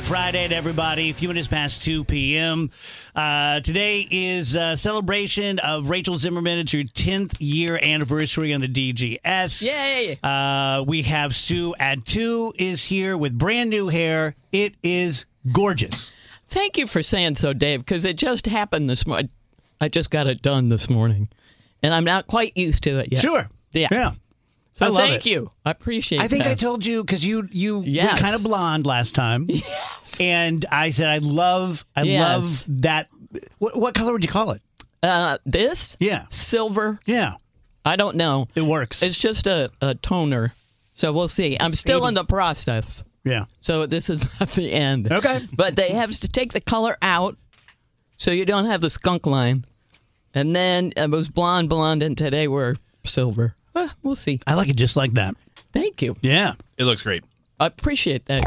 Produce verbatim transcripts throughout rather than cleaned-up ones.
Friday to everybody. A few minutes past two p.m. Uh, today is a celebration of Rachel Zimmerman. It's her tenth year anniversary on the D G S. Yay! Uh, we have Sue Atu is here with brand new hair. It is gorgeous. Thank you for saying so, Dave, because it just happened this morning. I just got it done this morning, and I'm not quite used to it yet. Sure. Yeah. Yeah. So I love thank it. you. I appreciate it. I think that. I told you because you you Yes. were kind of blonde last time. Yes. And I said I love I Yes. love that. What, what color would you call it? Uh, this? Yeah. Silver? Yeah. I don't know. It works. It's just a, a toner. So we'll see. I'm still in the process. Yeah. So this is not the end. Okay. But they have to take the color out so you don't have the skunk line. And then it was blonde, blonde, and today we're silver. Well, we'll see. I like it just like that. Thank you. Yeah. It looks great. I appreciate that,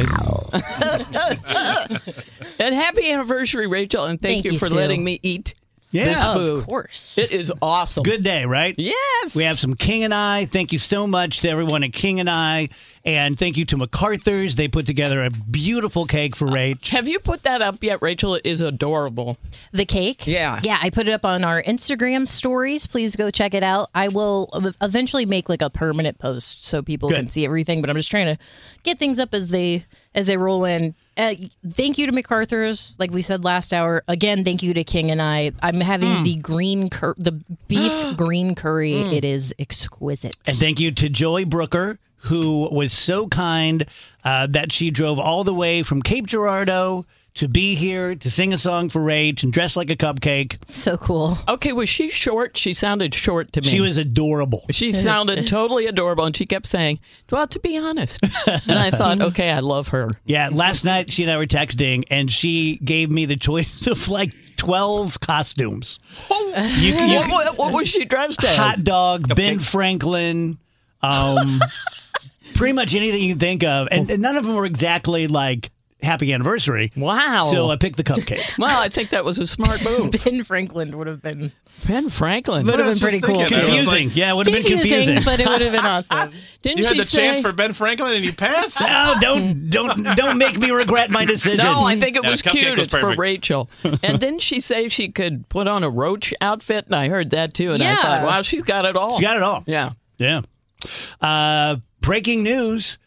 you guys. And happy anniversary, Rachel, and thank, Thank you, you, for Sue. letting me eat Yeah. this Oh, food. Of course. It is awesome. Good day, right? Yes. We have some King and I. Thank you so much to everyone at King and I. And thank you to MacArthur's. They put together a beautiful cake for Rach. Have you put that up yet, Rachel? It is adorable. The cake? Yeah. Yeah, I put it up on our Instagram stories. Please go check it out. I will eventually make like a permanent post so people Good. can see everything, but I'm just trying to get things up as they as they roll in. Uh, thank you to MacArthur's, like we said last hour. Again, thank you to King and I. I'm having Mm. the green cur- the beef green curry. It is exquisite. And thank you to Joey Brooker, who was so kind uh, that she drove all the way from Cape Girardeau to be here to sing a song for Rach and dress like a cupcake. So cool. Okay, was she short? She sounded short to me. She was adorable. She sounded totally adorable, and she kept saying, well, to be honest. And I thought, okay, I love her. Yeah, last night she and I were texting, and she gave me the choice of like twelve costumes. You, you, What, what, what was she dressed as? Hot dog, Ben Franklin, um, pretty much anything you can think of. And, and none of them were exactly like happy anniversary. Wow. So I picked the cupcake. Well, I think that was a smart move. Ben Franklin would have been Ben Franklin. would have I been was pretty just cool. thinking that. It was Confusing. like- yeah, it would have been confusing. but it would have been awesome. Didn't You had she the say? chance for Ben Franklin and you passed? No, don't don't don't make me regret my decision. No, I think it Yeah, was cupcake cute. was it's for perfect. Rachel. And didn't she say she could put on a roach outfit? And I heard that too. And I Yeah. thought, wow, she's got it all. She got it all. Yeah. Yeah. Uh, breaking news.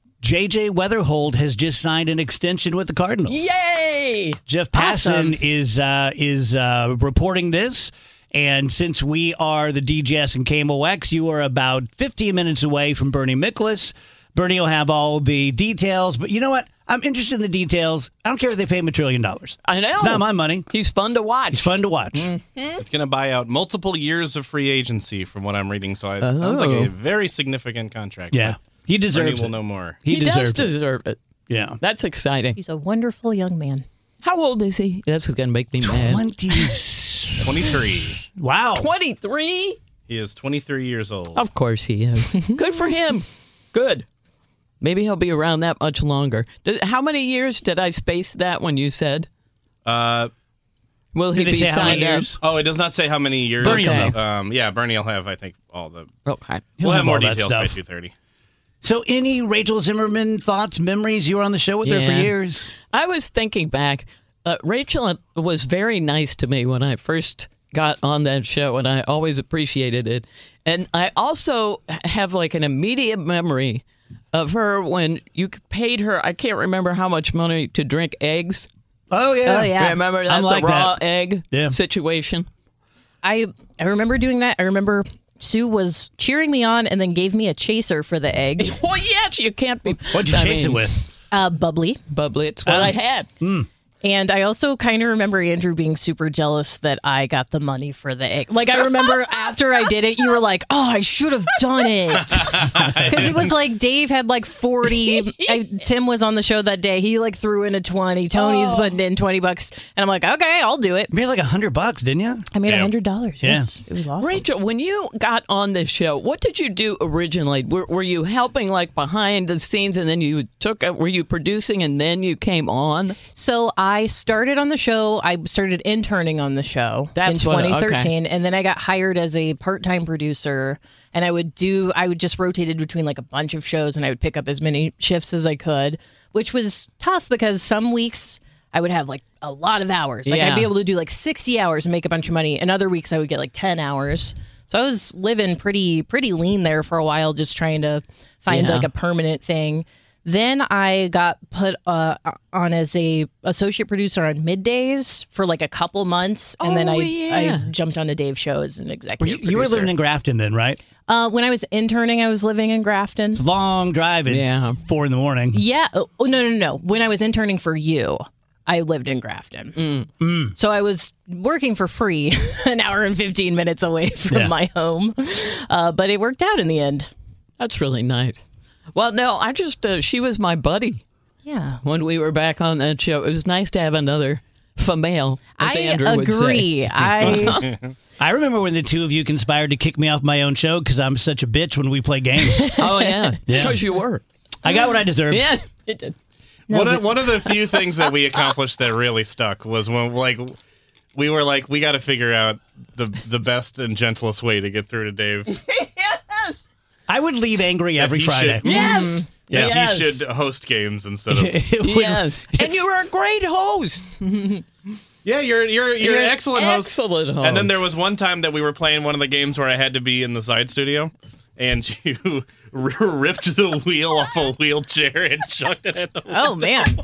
J J Weatherhold has just signed an extension with the Cardinals. Yay! Jeff Passan Awesome. is uh, is uh, reporting this, and since we are the D G S and K M O X, you are about fifteen minutes away from Bernie Miklasz. Bernie will have all the details, but you know what? I'm interested in the details. I don't care if they pay him a trillion dollars. I know. It's not my money. He's fun to watch. It's fun to watch. It's going to buy out multiple years of free agency from what I'm reading. So it sounds like Oh. a very significant contract. Yeah, he Bernie deserves will it. know more. He, He does deserves it. deserve it. Yeah. That's exciting. He's a wonderful young man. How old is he? That's going to make me mad. Twenty. twenty-three. Wow. twenty-three? He is twenty-three years old. Of course he is. Good for him. Good. Maybe he'll be around that much longer. Did- How many years did I space that when you said? Uh, Will he Did they be say how many signed up? years? oh, it does not say how many years. Bernie will know. Um, yeah, Bernie will have, I think, all the. Okay. He'll We'll have have more all that details by stuff. two thirty. So, any Rachel Zimmerman thoughts, memories? You were on the show with her for Yeah. years. I was thinking back. Uh, Rachel was very nice to me when I first got on that show, and I always appreciated it. And I also have like an immediate memory of her when you paid her, I can't remember how much money to drink eggs. Oh yeah. Oh, yeah. Remember that? I'm like the raw that. egg Yeah. situation? I I remember doing that. I remember Sue was cheering me on and then gave me a chaser for the egg. Well, yes, you can't be. What'd you I chase mean, it with? Uh, bubbly. Bubbly. It's what Uh, I had. And I also kind of remember Andrew being super jealous that I got the money for the egg. Like, I remember after I did it, you were like, oh, I should have done it. Because it was like Dave had like forty. I, Tim was on the show that day. He like threw in a twenty. Tony's Oh. putting in twenty bucks. And I'm like, okay, I'll do it. You made like a hundred bucks, didn't you? I made a Yeah. hundred dollars. Yeah. Yes. It was awesome. Rachel, when you got on this show, what did you do originally? Were, were you helping like behind the scenes and then you took, were you producing and then you came on? So I I started on the show. I started interning on the show That's in what- twenty okay. thirteen, and then I got hired as a part-time producer. And I would do. I would just rotated between like a bunch of shows, and I would pick up as many shifts as I could, which was tough because some weeks I would have like a lot of hours. Like Yeah. I'd be able to do like sixty hours and make a bunch of money, and other weeks I would get like ten hours. So I was living pretty pretty lean there for a while, just trying to find Yeah. like a permanent thing. Then I got put uh, on as a associate producer on middays for like a couple months, and then Oh, I yeah. I jumped on to Dave's show as an You, executive. you were producer. living in Grafton then, right? Uh, when I was interning, I was living in Grafton. Long drive at Yeah. four in the morning. Yeah. Oh, no, no, no. When I was interning for you, I lived in Grafton. Mm. So I was working for free an hour and fifteen minutes away from Yeah. my home. Uh, but it worked out in the end. That's really nice. Well, no, I just, uh, she was my buddy Yeah. when we were back on that show. It was nice to have another female, as I Andrew would say. agree. I I remember when the two of you conspired to kick me off my own show because I'm such a bitch when we play games. Oh, yeah. Yeah. Because you were. I got what I deserved. Yeah, it did. one, of, one of the few things that we accomplished that really stuck was when, like, we were like, we got to figure out the the best and gentlest way to get through to Dave. Yes. I would leave angry every he Friday. should- Yes. Yeah. Yes. He should host games instead of. It would- Yes. And you were a great host. Yeah, you're you're you're, You're an an excellent host. excellent host. And then there was one time that we were playing one of the games where I had to be in the side studio, and you r- ripped the wheel off a wheelchair and chucked it at the. oh man.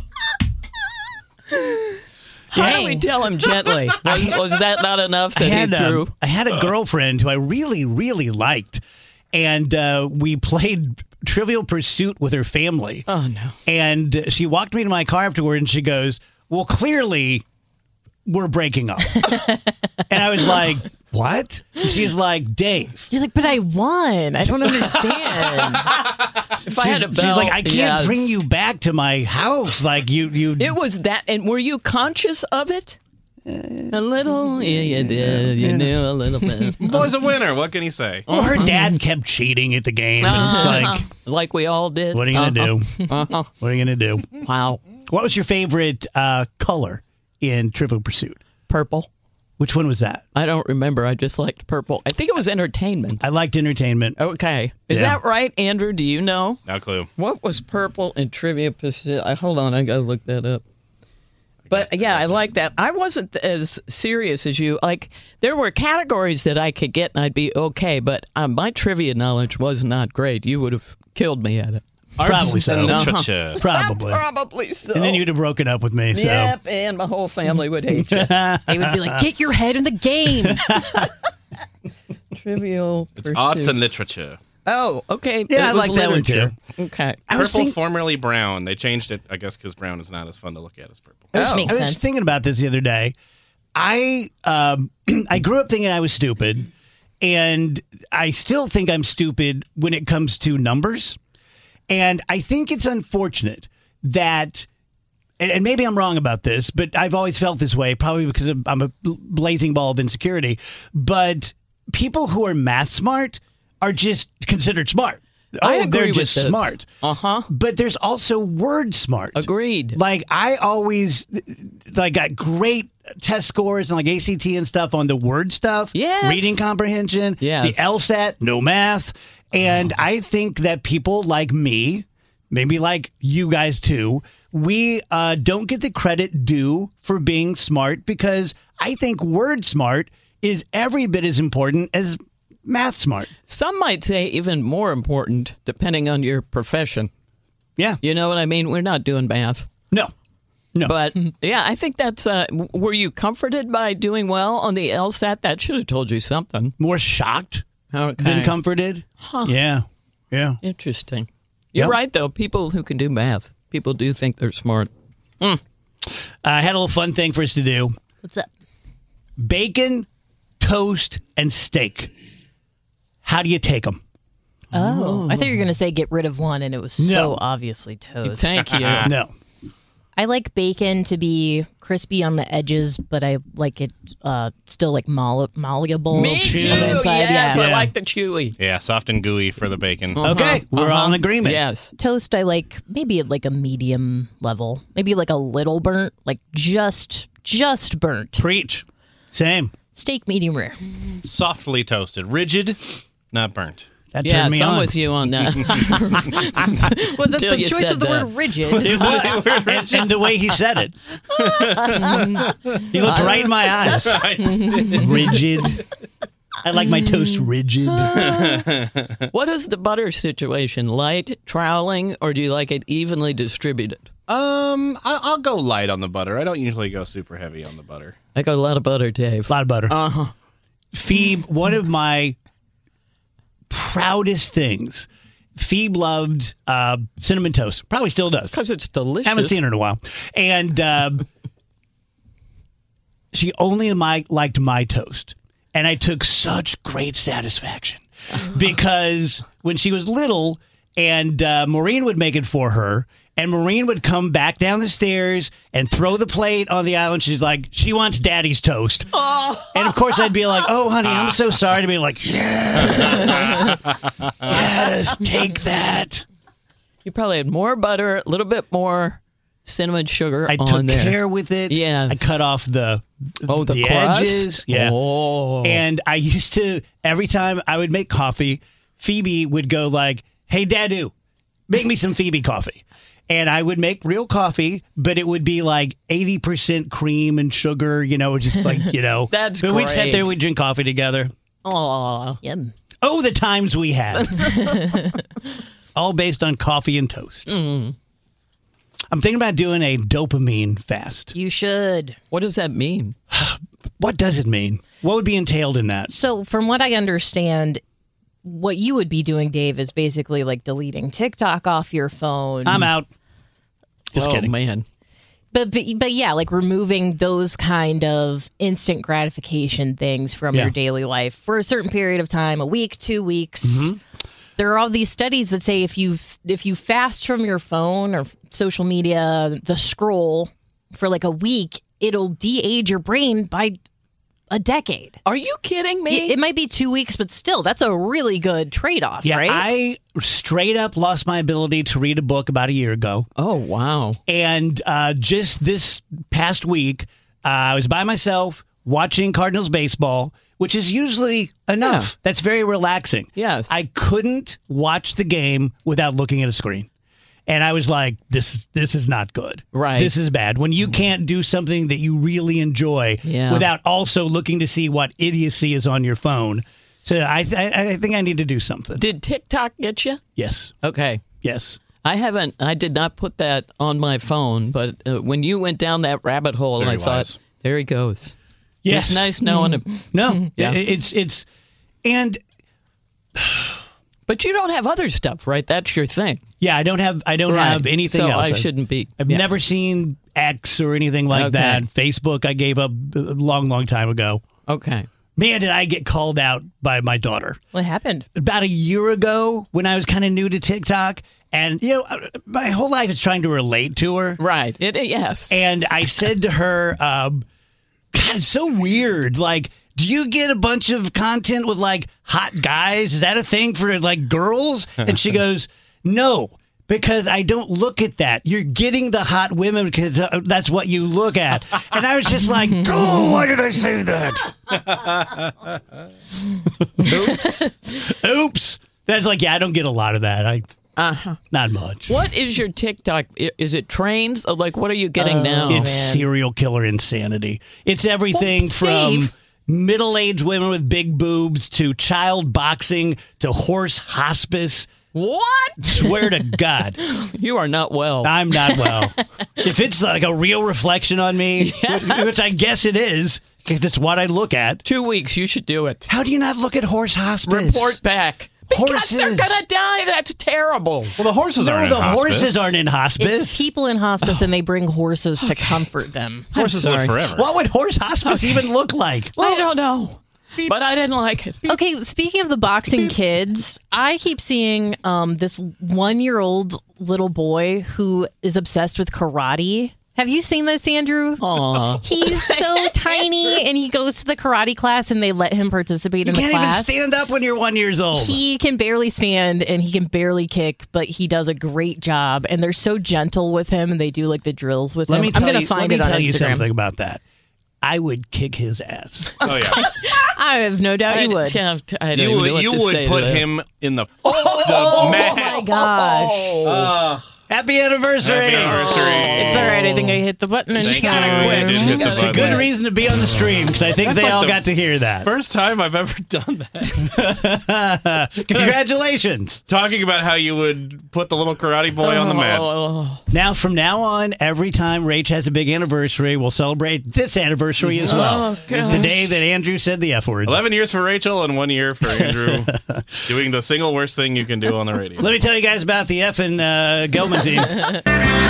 How do we Dang. tell him gently? Was, was that not enough I that he had, threw? um, I had a girlfriend who I really, really liked, and uh, we played Trivial Pursuit with her family. Oh, no. And she walked me to my car afterward, and she goes, "Well, clearly, we're breaking up." And I was like, "What?" And she's like, "Dave." You're like, but I won. I don't understand. If I had She's, a she's belt, like, "I can't yes. bring you back to my house. Like you, you." It was that, and were you conscious of it? A little, yeah, you did. You knew a little bit. Boy's a winner. What can he say? well, her dad kept cheating at the game, and it's like, Like we all did. "What are you gonna do? Uh-huh. What are you gonna do?" Wow. What was your favorite uh, color in Trivial Pursuit? Purple. Which one was that? I don't remember. I just liked purple. I think it was entertainment. I liked entertainment. Okay. Is Yeah. that right, Andrew? Do you know? No clue. What was purple in Trivia Pacific? I- Hold on, I gotta look that up. But yeah, I like that. I wasn't as serious as you. Like, there were categories that I could get and I'd be okay, but uh, my trivia knowledge was not great. You would have killed me at it. Probably so. No. Cha-cha. Probably. Probably so. And then you'd have broken up with me. So. Yep, and my whole family would hate you. They would be like, get your head in the game. Trivial It's Pursuit. arts and literature. Oh, okay. Yeah, It I was like that one, too. literature. Okay. I was, Purple, think- formerly brown. They changed it, I guess, because brown is not as fun to look at as purple. I was, Oh. Makes I was sense. thinking about this the other day. I um, I grew up thinking I was stupid, and I still think I'm stupid when it comes to numbers. And I think it's unfortunate that, and, and maybe I'm wrong about this, but I've always felt this way, probably because of, I'm a blazing ball of insecurity. But people who are math smart are just considered smart. I Oh, agree they're with just this. smart. Uh-huh. But there's also word smart. Agreed. Like I always like got great test scores and like A C T and stuff on the word stuff. Yes. Reading comprehension. Yes. The LSAT, no math. And I think that people like me, maybe like you guys too, we uh, don't get the credit due for being smart because I think word smart is every bit as important as math smart. Some might say even more important, depending on your profession. Yeah. You know what I mean? We're not doing math. No. No. But yeah, I think that's. Uh, w- were you comforted by doing well on the LSAT? That should have told you something. More shocked Okay. than comforted. Huh. Yeah. Yeah. Interesting. You're Yep. right, though. People who can do math, people do think they're smart. I had a little fun thing for us to do. What's up? Bacon, toast, and steak. How do you take them? Oh, I thought you were going to say get rid of one, and it was so No. obviously toast. Thank you. No. I like bacon to be crispy on the edges, but I like it uh, still like moll- malleable. Me chew too. on the inside, Yes, yeah. I Yeah. like the chewy. Yeah, soft and gooey for the bacon. Okay, we're all in agreement. Yes. Toast, I like maybe at like a medium level, maybe like a little burnt, like just just burnt. Preach. Same. Steak, medium rare. Softly toasted, rigid, not burnt. That Yeah, turned me I'm on. with you on that. Was it Till the you choice said of the that. word rigid? It was. and, and the way he said it. He looked right in my eyes. Rigid. I like my toast rigid. What is the butter situation? Light, troweling, or do you like it evenly distributed? Um, I- I'll go light on the butter. I don't usually go super heavy on the butter. I got a lot of butter, Dave. A lot of butter. Uh-huh. Phoebe, one of my proudest things. Phoebe loved uh, cinnamon toast. Probably still does. Because it's delicious. Haven't seen her in a while. And uh, she only my, liked my toast. And I took such great satisfaction because when she was little and uh, Maureen would make it for her, and Maureen would come back down the stairs and throw the plate on the island. She's like, she wants daddy's toast. And of course, I'd be like, oh, honey, I'm so sorry. To be like, yes, yes, take that. You probably had more butter, a little bit more cinnamon sugar I on took there. care with it. Yes. I cut off the, Oh, the, crust? edges. Yeah. Oh. And I used to, every time I would make coffee, Phoebe would go like, hey, Dadu, make me some Phoebe coffee. And I would make real coffee, but it would be like eighty percent cream and sugar, you know, just like, you know. That's But we'd sit great. there, we'd drink coffee together. Aw. Yum. Oh, the times we had. All based on coffee and toast. Mm. I'm thinking about doing a dopamine fast. You should. What does that mean? What does it mean? What would be entailed in that? So, from what I understand, what you would be doing, Dave, is basically like deleting TikTok off your phone. I'm out. Just oh, kidding. man. But, but but yeah, like removing those kind of instant gratification things from Yeah. your daily life for a certain period of time, a week, two weeks. Mm-hmm. There are all these studies that say if you if you fast from your phone or social media, the scroll for like a week, it'll de-age your brain by a decade. Are you kidding me? It, it might be two weeks, but still, that's a really good trade-off, Yeah, right? I straight up lost my ability to read a book about a year ago. oh, wow. And uh, just this past week, uh, I was by myself watching Cardinals baseball, which is usually enough. Yeah. That's very relaxing. Yes. I couldn't watch the game without looking at a screen. And I was like, this, this is not good. Right. This is bad. When you can't do something that you really enjoy Yeah. without also looking to see what idiocy is on your phone. So I, I, I think I need to do something. Did TikTok get you? Yes. Okay. Yes. I haven't, I did not put that on my phone, but uh, when you went down that rabbit hole, Very I thought, wise. there he goes. Yes. It's nice knowing him. No. Yeah. It- it's, it's, and But you don't have other stuff, right? That's your thing. yeah, I don't have, I don't Right. have anything so else. I shouldn't be. I've yeah. never seen X or anything like Okay. that. Facebook, I gave up a long, long time ago. Okay. Man, did I get called out by my daughter. What happened? About a year ago when I was kind of new to TikTok. And, you know, my whole life is trying to relate to her. Right. It, yes. And I said to her, um, God, it's so weird. Like, do you get a bunch of content with like hot guys? Is that a thing for like girls? And she goes, no, because I don't look at that. You're getting the hot women because uh, that's what you look at. And I was just like, oh, why did I say that? Oops. Oops. That's like, yeah, I don't get a lot of that. I Uh-huh. Not much. What is your TikTok? I- Is it trains? Or, Like, what are you getting now? It's serial killer insanity. It's everything Well, from Dave- middle-aged women with big boobs to child boxing to horse hospice. What? Swear to God, You are not well. I'm not well. If it's like a real reflection on me, which I guess it is, because it's what I look at. Two weeks. You should do it. How do you not look at horse hospice? Report back. Because they're Horses. gonna die. That's terrible. Well, the horses No, aren't the in hospice. horses aren't in hospice. It's people in hospice and they bring horses to comfort them. Horses I'm live sorry. forever. What would horse hospice even look like? I don't know, but I didn't like it. Okay, speaking of the boxing kids, I keep seeing um, this one-year-old little boy who is obsessed with karate. Have you seen this, Andrew? Aw. He's so tiny, and he goes to the karate class, and they let him participate in You the can't class. even stand up when you're one years old. He can barely stand, and he can barely kick, but he does a great job. And they're so gentle with him, and they do like the drills with let him. me tell I'm gonna you, find let me it on tell you Instagram. something about that. I would kick his ass. Oh yeah, I have no doubt I, you would. yeah, I don't you even know would what you to would say to put that. him in the the Oh mat. my gosh! Happy anniversary. Happy anniversary! It's all right. I think I hit the button. And Thank gotta you. quit. You did hit the Gotta It's a button. good reason to be on the stream because I think they like all the got to hear that. First time I've ever done that. Congratulations. Talking about how you would put the little karate boy on the mat. Oh, Now, from now on, every time Rach has a big anniversary, we'll celebrate this anniversary as well. Oh, gosh. The day that Andrew said the F word. Eleven years for Rachel and one year for Andrew, doing the single worst thing you can do on the radio. Let me tell you guys about the effing uh, Gelman team.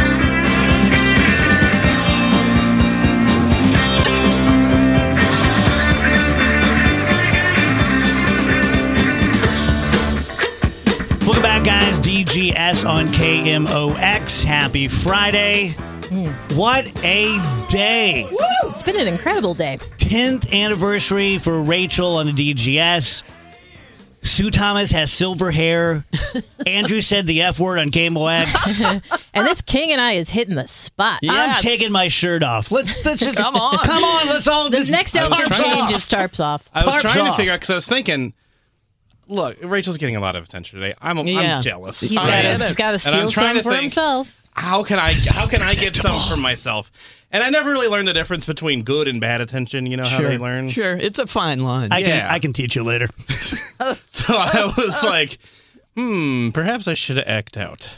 Welcome back, guys. D G S on K M O X. Happy Friday. What a day. It's been an incredible day. tenth anniversary for Rachel on the D G S. Sue Thomas has silver hair. Andrew said the F word on K M O X. And this King and I is hitting the spot. Yeah. I'm Yes. taking my shirt off. Let's let's just Come on. Come on, let's all The just next was outfit trying- change is tarps off. I was Tarps trying off. to figure out because I was thinking, look, Rachel's getting a lot of attention today. I'm, Yeah. I'm jealous. He's I got am. to he's got to And steal I'm trying some to for think, himself. How can I how can I get some for myself? And I never really learned the difference between good and bad attention. You know how they learn. Sure, it's a fine line. I can Yeah. I can teach you later. So I was like, hmm, perhaps I should act out.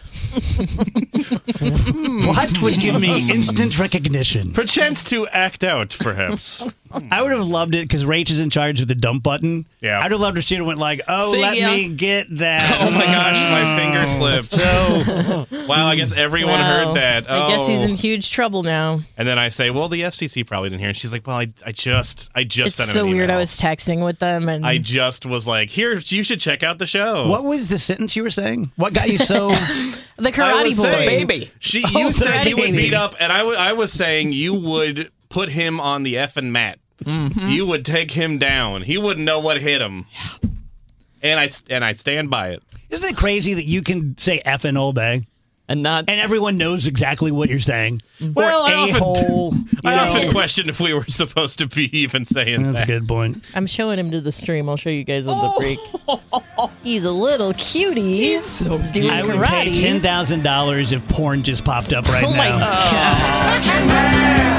What would give me instant recognition? Perchance to act out, perhaps. I would have loved it because Rach is in charge of the dump button. Yeah. I'd have loved to see it went like, oh, See let ya. me get that. Oh my gosh, my finger slipped. So Wow, I guess everyone Wow. heard that. Oh. I guess he's in huge trouble now. And then I say, well, the F C C probably didn't hear. And she's like, well, I, I just, I just It's sent him so an weird. email. I was texting with them, and I just was like, here, you should check out the show. what was the sentence you were saying? What got you so the I karate was boy. saying, baby. She, you Oh, said karate you would baby. beat up, and I, w- I was saying you would put him on the effing mat. Mm-hmm. You would take him down. He wouldn't know what hit him. And I and I stand by it. Isn't it crazy that you can say effing all day and not and everyone knows exactly what you're saying? Well, or I often- a-hole. you I know? often question if we were supposed to be even saying That's a that. good point. I'm showing him to the stream. I'll show you guys on the break. He's a little cutie. He's so doing I would pay karate. ten thousand dollars if porn just popped up right Oh my now. god!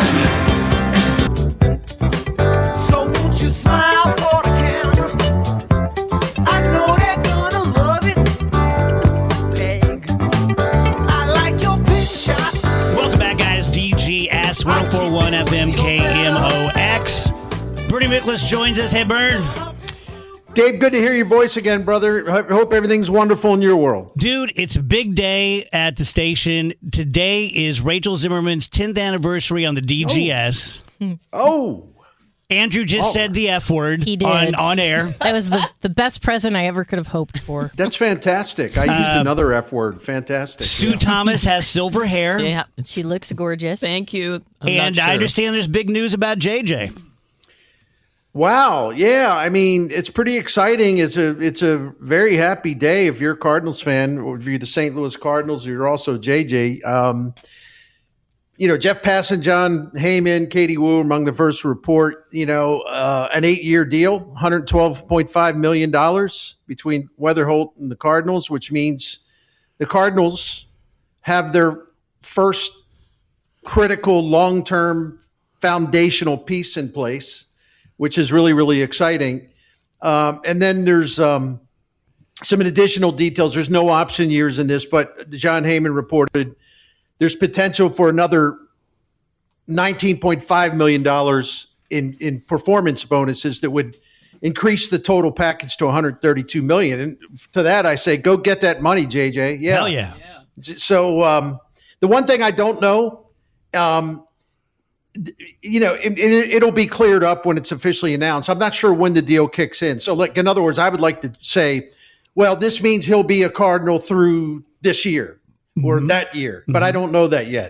So won't you smile for the camera? I know they're gonna love it. Big. I like your pin shot. Welcome back, guys. D G S one oh four point one F M K M O X. Bernie Miklasz joins us. Hey, Bern. Dave, good to hear your voice again, brother. I hope everything's wonderful in your world. Dude, it's a big day at the station. Today is Rachel Zimmerman's tenth anniversary on the D G S. Oh, Andrew just Oh. said the F word He did. on, on air. That was the, the best present I ever could have hoped for. that's fantastic. I used another F word. Fantastic. Sue Thomas has silver hair. yeah. She looks gorgeous. Thank you. I'm And not I sure. understand there's big news about J J. Wow. Yeah. I mean, it's pretty exciting. It's a it's a very happy day if you're a Cardinals fan, or if you're the Saint Louis Cardinals, or you're also J J. Um, you know, Jeff Passan, John Heyman, Katie Wu among the first report, you know, uh, an eight-year deal, one hundred twelve point five million dollars between Weatherholt and the Cardinals, which means the Cardinals have their first critical long-term foundational piece in place, which is really, really exciting. Um, and then there's um, some additional details. There's no option years in this, but John Heyman reported there's potential for another nineteen point five million dollars in, in performance bonuses that would increase the total package to one hundred thirty-two million dollars. And to that, I say, go get that money, J J. Yeah. Hell yeah. So um, the one thing I don't know, um, th- you know, it, it, it'll be cleared up when it's officially announced. I'm not sure when the deal kicks in. So, like, in other words, I would like to say, well, this means he'll be a Cardinal through this year or that year, but I don't know that yet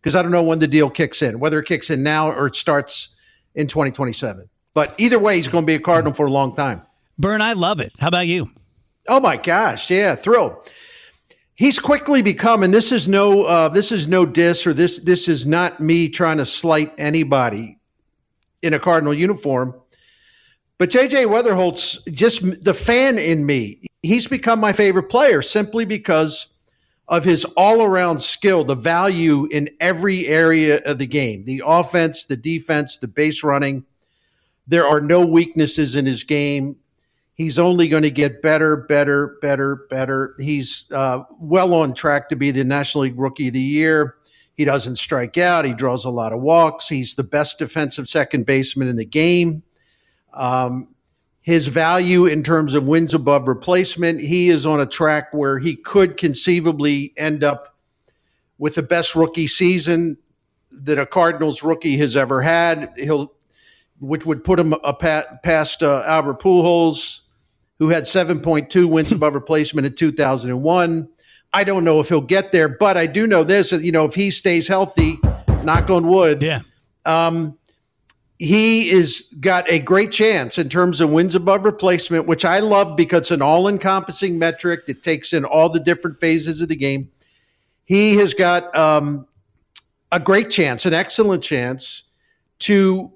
because I don't know when the deal kicks in, whether it kicks in now or it starts in twenty twenty-seven. But either way, he's going to be a Cardinal for a long time. Bern, I love it. How about you? Oh my gosh, yeah, thrilled. He's quickly become, and this is no, uh, this is no diss, or this, this is not me trying to slight anybody in a Cardinal uniform. But J J Weatherholt's just the fan in me. He's become my favorite player simply because of his all-around skill, the value in every area of the game, the offense, the defense, the base running. There are no weaknesses in his game. He's only going to get better, better, better, better. He's uh, well on track to be the National League Rookie of the Year. He doesn't strike out. He draws a lot of walks. He's the best defensive second baseman in the game. Um, his value in terms of wins above replacement, he is on a track where he could conceivably end up with the best rookie season that a Cardinals rookie has ever had. He'll, which would put him a pat, past uh, Albert Pujols, who had seven point two wins above replacement in two thousand one. I don't know if he'll get there, but I do know this, you know, if he stays healthy, knock on wood, Yeah. um, he is got a great chance in terms of wins above replacement, which I love because it's an all-encompassing metric that takes in all the different phases of the game. He has got um, a great chance, an excellent chance to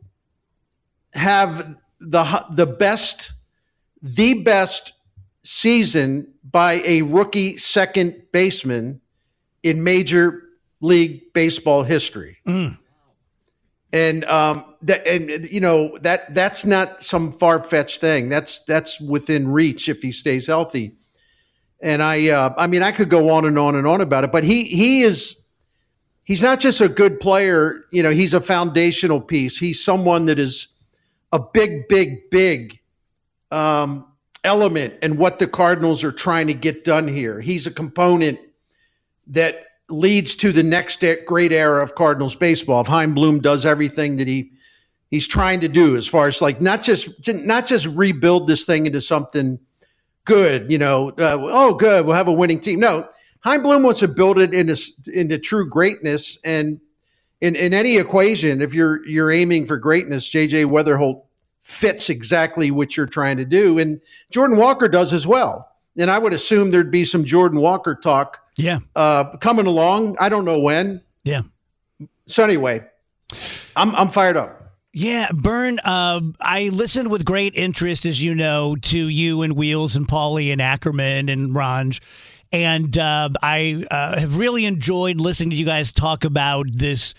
have the the best, the best season by a rookie second baseman in Major League Baseball history. Mm. And um, that, and you know that that's not some far-fetched thing. That's that's within reach if he stays healthy. And I, uh, I mean, I could go on and on and on about it. But he he is he's not just a good player. You know, he's a foundational piece. He's someone that is a big, big, big um, element in what the Cardinals are trying to get done here. He's a component that leads to the next great era of Cardinals baseball. If Chaim Bloom does everything that he he's trying to do, as far as like not just not just rebuild this thing into something good, you know, uh, oh, good, we'll have a winning team. No, Chaim Bloom wants to build it into into true greatness. And in in any equation, if you're you're aiming for greatness, J J Weatherholt fits exactly what you're trying to do, and Jordan Walker does as well. And I would assume there'd be some Jordan Walker talk Yeah. uh, coming along. I don't know when. Yeah. So anyway, I'm I'm fired up. Yeah, Bern, uh, I listened with great interest, as you know, to you and Wheels and Paulie and Ackerman and Ranj. And uh, I uh, have really enjoyed listening to you guys talk about this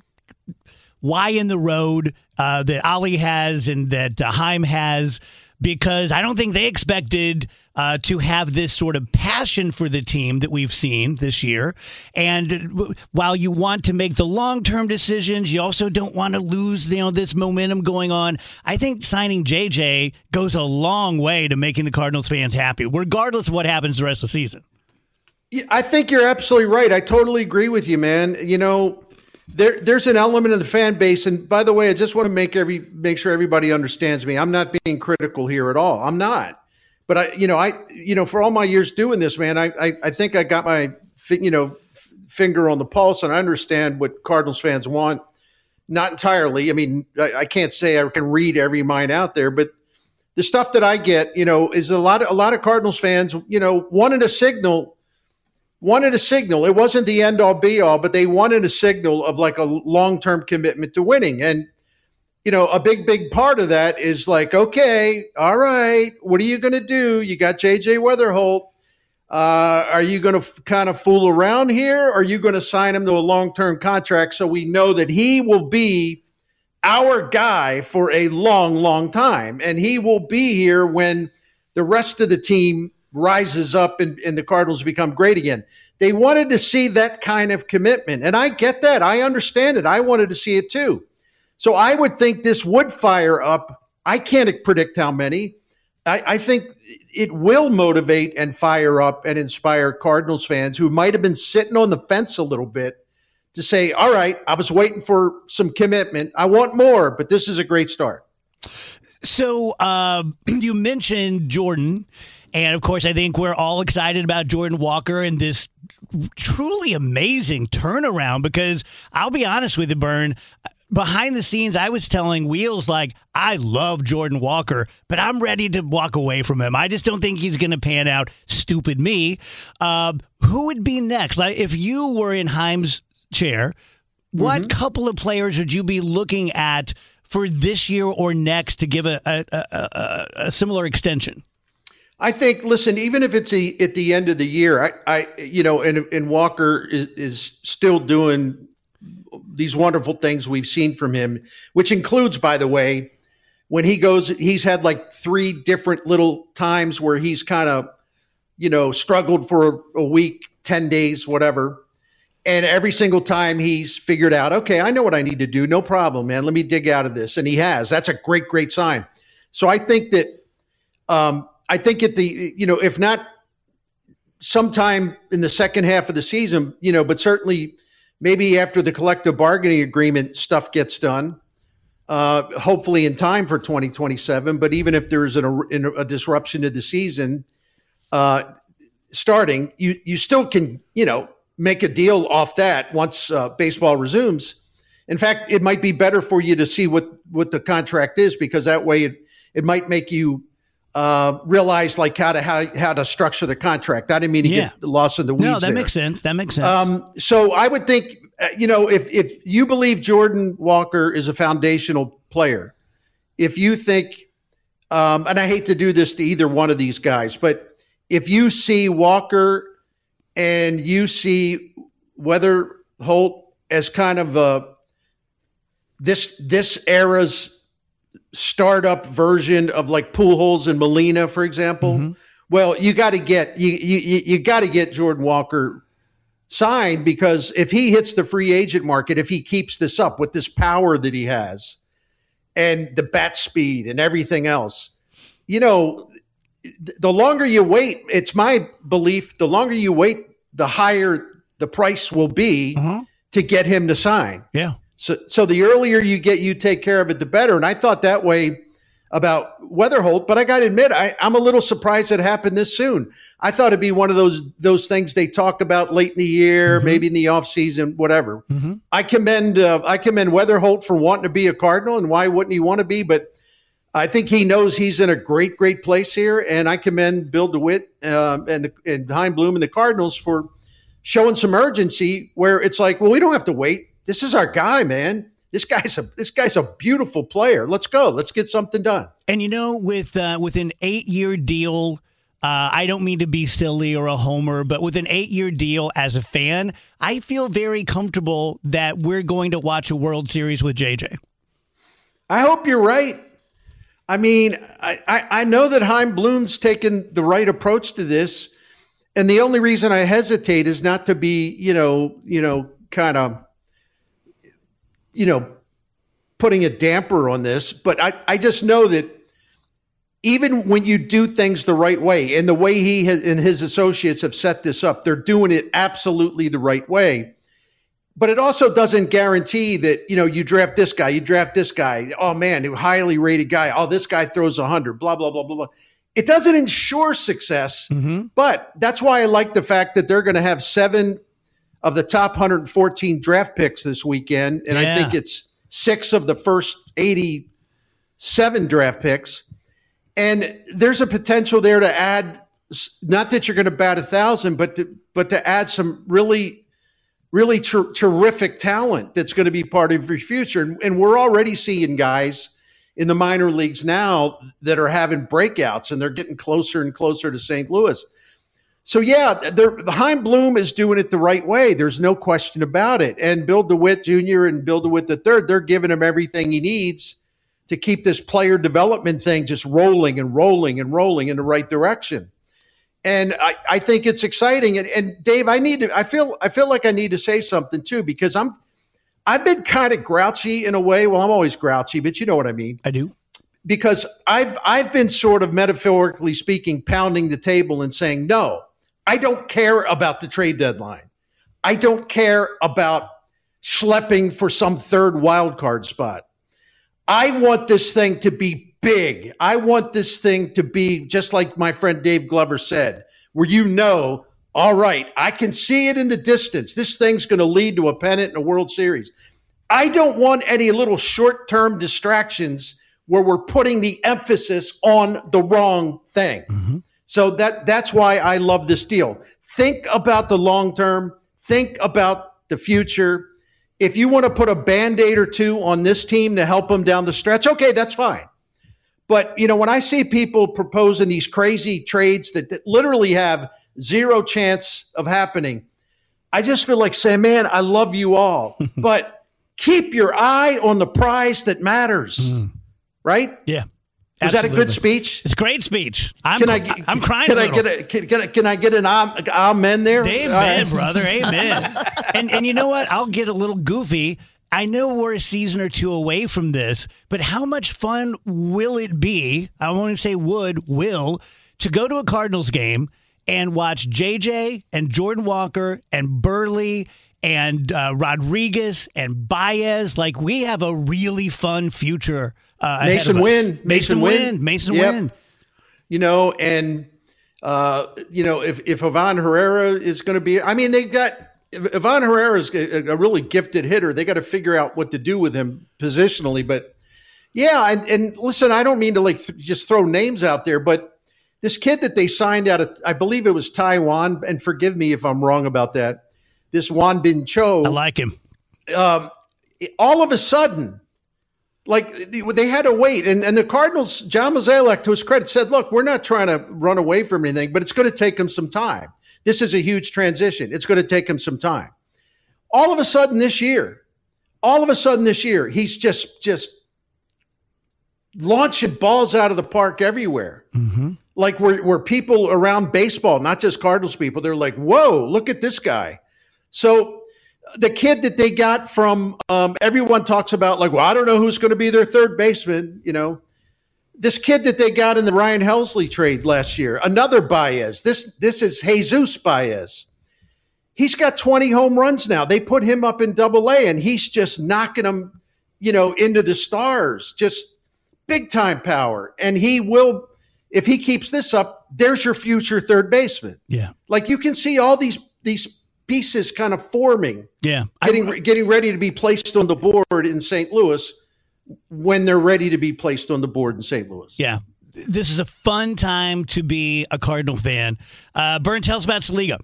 why in the road uh, that Ali has and that uh, Chaim has, because I don't think they expected uh, to have this sort of passion for the team that we've seen this year. And while you want to make the long-term decisions, you also don't want to lose, you know, this momentum going on. I think signing J J goes a long way to making the Cardinals fans happy, regardless of what happens the rest of the season. Yeah, I think you're absolutely right. I totally agree with you, man. You know, there there's an element of the fan base, and by the way, I just want to make every make sure everybody understands me. I'm not being critical here at all. I'm not. But I, you know, I, you know, for all my years doing this, man, I, I, I think I got my, you know, f- finger on the pulse, and I understand what Cardinals fans want. Not entirely. I mean, I, I can't say I can read every mind out there, but the stuff that I get, you know, is a lot of a lot of Cardinals fans, you know, wanted a signal, wanted a signal. It wasn't the end all be all, but they wanted a signal of like a long term commitment to winning. And you know, a big, big part of that is like, okay, all right, what are you going to do? You got J J Weatherholt. Uh, are you going to f- kind of fool around here? Or are you going to sign him to a long-term contract so we know that he will be our guy for a long, long time? And he will be here when the rest of the team rises up and, and the Cardinals become great again. They wanted to see that kind of commitment. And I get that. I understand it. I wanted to see it too. So I would think this would fire up. I can't predict how many. I, I think it will motivate and fire up and inspire Cardinals fans who might have been sitting on the fence a little bit to say, all right, I was waiting for some commitment. I want more, but this is a great start. So uh, you mentioned Jordan. And, of course, I think we're all excited about Jordan Walker and this truly amazing turnaround, because I'll be honest with you, Bern, behind the scenes, I was telling Wheels, like, I love Jordan Walker, but I'm ready to walk away from him. I just don't think he's going to pan out. Stupid me. Uh, who would be next? Like, if you were in Heim's chair, what mm-hmm. couple of players would you be looking at for this year or next to give a, a, a, a, a similar extension? I think, listen, even if it's a, at the end of the year, I, I you know, and, and Walker is, is still doing these wonderful things we've seen from him, which includes, by the way, when he goes, he's had like three different little times where he's kind of, you know, struggled for a, a week, ten days, whatever. And every single time he's figured out, okay, I know what I need to do. No problem, man. Let me dig out of this. And he has. That's a great, great sign. So I think that, um, I think at the, you know, if not sometime in the second half of the season, you know, but certainly maybe after the collective bargaining agreement stuff gets done, uh, hopefully in time for twenty twenty-seven. But even if there is an, a, a disruption to the season uh, starting, you you still can, you know, make a deal off that once uh, baseball resumes. In fact, it might be better for you to see what, what the contract is, because that way it, it might make you uh, realize like how to how, how to structure the contract. I didn't mean to yeah. get lost in the weeds. No, that there. makes sense. That makes sense. Um, so I would think, uh, you know, if if you believe Jordan Walker is a foundational player, if you think, um, and I hate to do this to either one of these guys, but if you see Walker and you see Weatherholt as kind of a this this era's startup version of like Pujols and Molina, for example, mm-hmm. well, you got to get you you you got to get Jordan Walker signed, because if he hits the free agent market, if he keeps this up with this power that he has and the bat speed and everything else, you know, the longer you wait, it's my belief, the longer you wait, the higher the price will be uh-huh. to get him to sign. Yeah. So, so the earlier you get, you take care of it, the better. And I thought that way about Weatherholt, but I got to admit, I, I'm a little surprised it happened this soon. I thought it'd be one of those those things they talk about late in the year, mm-hmm. maybe in the off season, whatever. Mm-hmm. I commend uh, I commend Weatherholt for wanting to be a Cardinal, and why wouldn't he want to be? But I think he knows he's in a great, great place here, and I commend Bill DeWitt uh, and and Chaim Bloom and the Cardinals for showing some urgency, where it's like, well, we don't have to wait. This is our guy, man. This guy's a this guy's a beautiful player. Let's go. Let's get something done. And you know, with uh, with an eight year deal, uh, I don't mean to be silly or a homer, but with an eight year deal as a fan, I feel very comfortable that we're going to watch a World Series with J J. I hope you're right. I mean, I, I, I know that Chaim Bloom's taken the right approach to this, and the only reason I hesitate is not to be, you know, you know, kind of, you know, putting a damper on this, but I, I just know that even when you do things the right way, and the way he has, and his associates have set this up, they're doing it absolutely the right way. But it also doesn't guarantee that, you know, you draft this guy, you draft this guy. Oh, man, a highly rated guy. Oh, this guy throws one hundred, blah, blah, blah, blah, blah. It doesn't ensure success, mm-hmm. but that's why I like the fact that they're going to have seven of the top one hundred fourteen draft picks this weekend. And yeah. I think it's six of the first eighty-seven draft picks. And there's a potential there to add, not that you're going to bat a thousand, but to, but to add some really, really ter- terrific talent that's going to be part of your future. And, and we're already seeing guys in the minor leagues now that are having breakouts, and they're getting closer and closer to Saint Louis. So, yeah, the Chaim Bloom is doing it the right way. There's no question about it. And Bill DeWitt Junior and Bill DeWitt the third, they're giving him everything he needs to keep this player development thing just rolling and rolling and rolling in the right direction. And I, I think it's exciting. And, and Dave, I need to, I feel, I feel like I need to say something too, because I'm, I've been kind of grouchy in a way. Well, I'm always grouchy, but you know what I mean. I do. Because I've, I've been sort of metaphorically speaking, pounding the table and saying, no, I don't care about the trade deadline. I don't care about schlepping for some third wild card spot. I want this thing to be big. I want this thing to be just like my friend Dave Glover said, where you know all right, I can see it in the distance. This thing's going to lead to a pennant and a World Series. I don't want any little short-term distractions where we're putting the emphasis on the wrong thing. Mm-hmm. So that that's why I love this deal. Think about the long term. Think about the future. If you want to put a Band-Aid or two on this team to help them down the stretch, okay, that's fine. But, you know, when I see people proposing these crazy trades that, that literally have zero chance of happening, I just feel like saying, man, I love you all. But keep your eye on the prize that matters, mm. right? Yeah. Was that a good speech? It's a great speech. I'm, can I, I'm crying can a I get a, can, can, I, can I get an am, amen there? Amen, right. brother. Amen. and, and you know what? I'll get a little goofy. I know we're a season or two away from this, but how much fun will it be? I won't even say would, will, to go to a Cardinals game and watch J J and Jordan Walker and Burley and uh, Rodriguez and Baez. Like, we have a really fun future. Uh, Mason Wynn. Mason, Mason Wynn. Mason yep. Wynn. You know, and, uh, you know, if, if Ivan Herrera is going to be, I mean, they've got, Ivan Herrera is a, a really gifted hitter. They got to figure out what to do with him positionally. But, yeah, and, and listen, I don't mean to, like, th- just throw names out there, but this kid that they signed out of, I believe it was Taiwan, and forgive me if I'm wrong about that, this Wan Bin Cho. I like him. Um, all of a sudden, like, they had to wait. And, and the Cardinals, John Mozeliak, to his credit, said, look, we're not trying to run away from anything, but it's going to take him some time. This is a huge transition. It's going to take him some time. All of a sudden this year, all of a sudden this year, he's just just launching balls out of the park everywhere. Mm-hmm. Like where, where people around baseball, not just Cardinals people, they're like, whoa, look at this guy. So the kid that they got from, um, everyone talks about like, well, I don't know who's going to be their third baseman, you know. This kid that they got in the Ryan Helsley trade last year, another Baez. This this is Jesus Baez. He's got twenty home runs now. They put him up in Double A, and he's just knocking them, you know, into the stars. Just big time power. And he will, if he keeps this up, there's your future third baseman. Yeah, like you can see all these these pieces kind of forming. Yeah, getting I, getting ready to be placed on the board in Saint Louis. When they're ready to be placed on the board in Saint Louis. Yeah. This is a fun time to be a Cardinal fan. Uh, Bern, tell us about Saliga.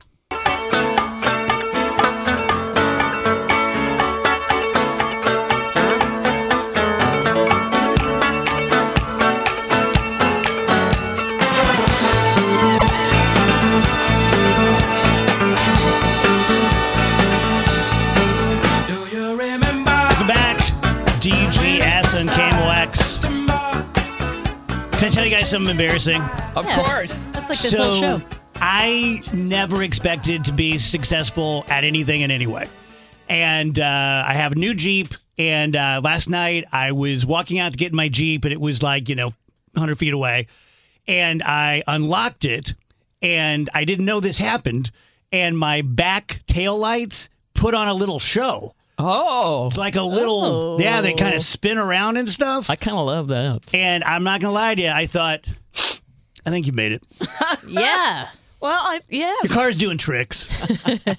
Can I tell you guys something embarrassing? Of yeah, course. That's like this so, whole show. I never expected to be successful at anything in any way. And uh, I have a new Jeep. And uh, last night I was walking out to get in my Jeep, and it was like, you know, one hundred feet away. And I unlocked it, and I didn't know this happened. And my back taillights put on a little show. Oh. It's like a little, oh. yeah, they kind of spin around and stuff. I kind of love that. And I'm not going to lie to you, I thought, I think you made it. Yeah. Well, I, yes. Your car's doing tricks. It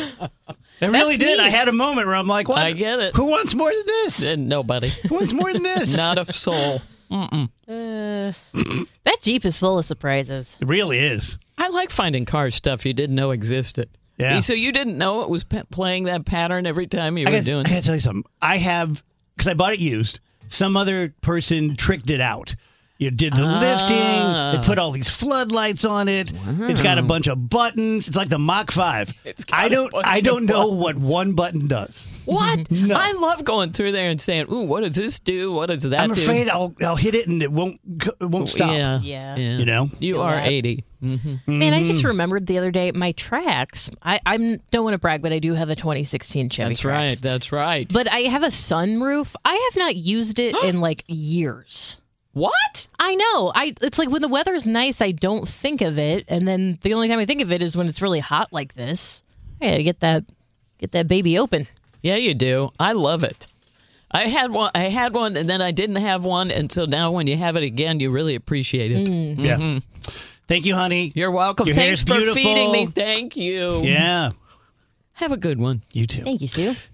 really did. neat. I had a moment where I'm like, what? I get it. Who wants more than this? Uh, Nobody. Who wants more than this? Not a soul. Mm-mm. Uh, that Jeep is full of surprises. It really is. I like finding car stuff you didn't know existed. Yeah. So you didn't know it was p- playing that pattern every time you I were gotta, doing I it? gotta tell you something. I have, because I bought it used, some other person tricked it out. You did the Ah. lifting. They put all these floodlights on it. It's got a bunch of buttons. It's like the Mach five. It's got I a don't. bunch I of don't know what buttons. one button does. What? No. I love going through there and saying, ooh, what does this do? What does that I'm do? afraid I'll I'll hit it and it won't it won't stop. Yeah. Yeah. yeah. You know? You Feel are that. eighty. Mm-hmm. Man, I just remembered the other day my tracks. I I don't want to brag, but I do have a twenty sixteen Chevy That's Trax. right. That's right. But I have a sunroof. I have not used it in like years. what? I know. I it's like when the weather's nice, I don't think of it, and then the only time I think of it is when it's really hot like this. I gotta get that get that baby open. Yeah, you do. I love it. I had one. I had one, and then I didn't have one, and so now when you have it again, you really appreciate it. Yeah. Thank you, honey. You're welcome. Your Thanks hair's for beautiful. feeding me. Thank you. Yeah. Have a good one. You too. Thank you, Sue.